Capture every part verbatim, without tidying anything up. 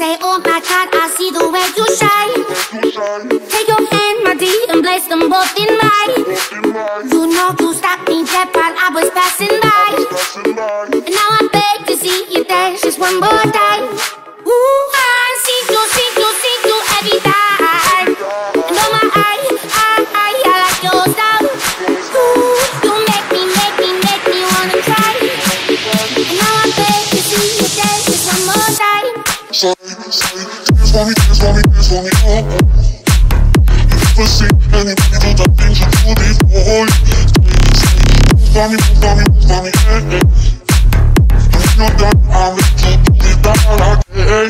say, oh my God, I see the way you shine. Take your hand, my D, and place them both in mine. You know you stopped me dead while I was passing by. And now I beg to see you dance just one more time. Ooh, I see you, see you, see you every time. And oh my, I, I, I, I like your style. Ooh, you make me, make me, make me wanna cry. And now I beg to see you dance just one more time. Say, say, dance for me, dance for me, dance for me, oh, oh. You never see anybody do the things you do before. Say, say, move for me, move for me, move for me, eh, eh. And when you're done, I'll make you do it down like, eh, eh.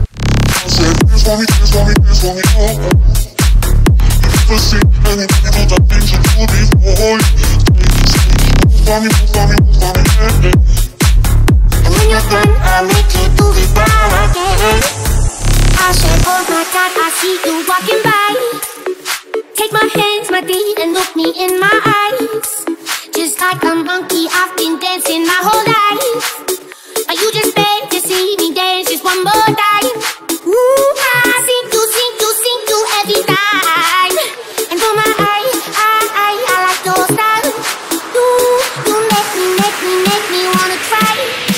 I said, dance for me, dance for me, dance for me, oh, oh. You never see anybody do the things you do before. Say, say, move for me, move for me, move for me, eh, eh. And when you're done, I'll make you do it down again. I said, oh my God, I see you walking by. Take my hands, my D, and look me in my eyes. Just like a monkey, I've been dancing my whole life. But you just beg to see me dance just one more time. Ooh, I sing you, sing you, sing you every time. And for my eye, I, I, I like your style. Ooh, you make me, make me, make me wanna cry.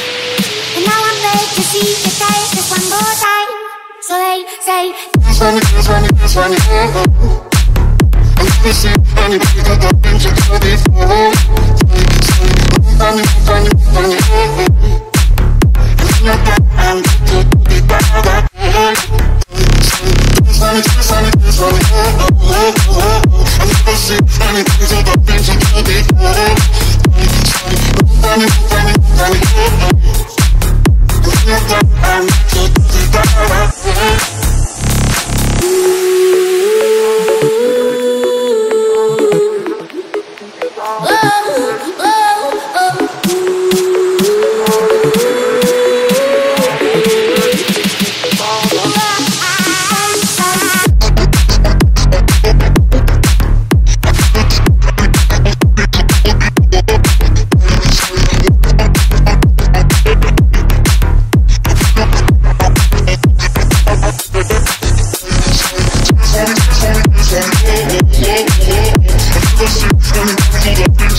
And now I'm ready to see you dance just one more time. So they say, dance for me, dance for me, dance for me, oh, oh. I never see anybody do the things you do before. Say, say, move for me, move for me, move for me, oh, oh. And when you're done, I'll make you do it down like, eh. Say, dance for me, dance for me, dance for me, oh, oh, oh, oh, oh. I never see anybody do the things you do before. Say, say, move for me, move for me, move for me, oh, oh. And when you're done, I'll make you do it down like, eh. Let's see,